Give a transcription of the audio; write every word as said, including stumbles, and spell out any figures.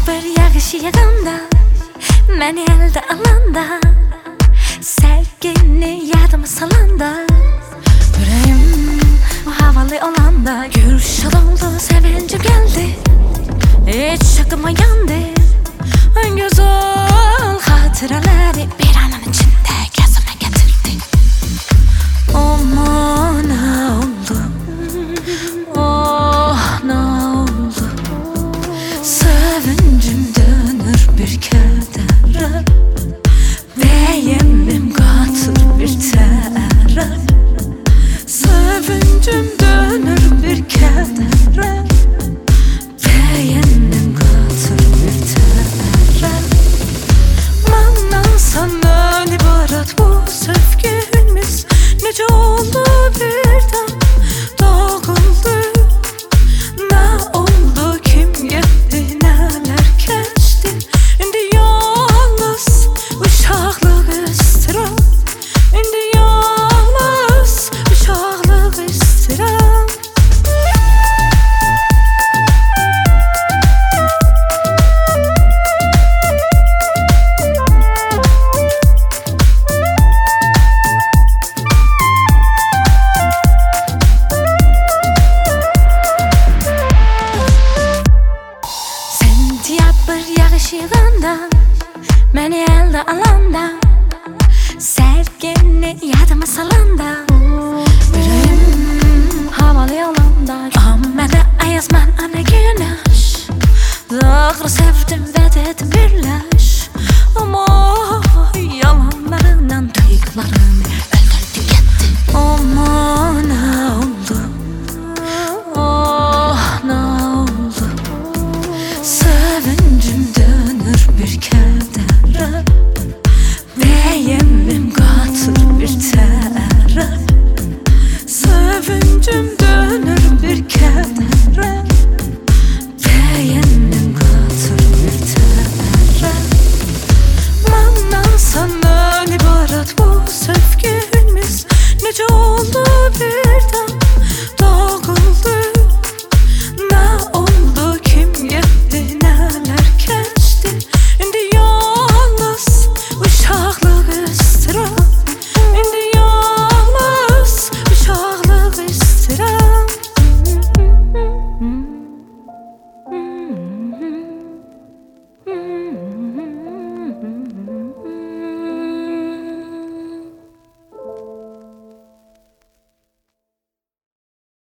bir yağış yağanda, məni əldə alanda, sevgini yadıma salanda, yüreğim havalı olanda, gülüşü doldu, sevincim geldi, hiç aklıma yandı. En güzel hatıraları bir anın içinde gözüme getirdi. Aman ne oldu, oh ne oldu, sevincim dönür bir kedere, ve yemim katır bir tere. Sevincim dönür bir kedere, ve yemim katır bir tere. Benden senden ibaret bu sevgimiz, nece oldu birden dağıldı. Ne oldu, kim gitti, neler geçti. İndi yalnız uşaqlıq istirəm, İndi yalnız uşaqlıq istirəm. Bir yağış yağanda, məni əldə alanda, sevgini yadıma salanda, yüreğim havalı olanda, mənə ayaz, mən ana güneş. Doğru sevdim və dedim birləş, ama yalanlarından duygularımı öldürdü gitti. Ama ne oldu, oh ne oldu, sevincim dönür bir kedere, ve yemim katır bir tere. Sevincim dönür bir kedere, ve yemim katır bir tere. Benden senden ibaret bu sevgi.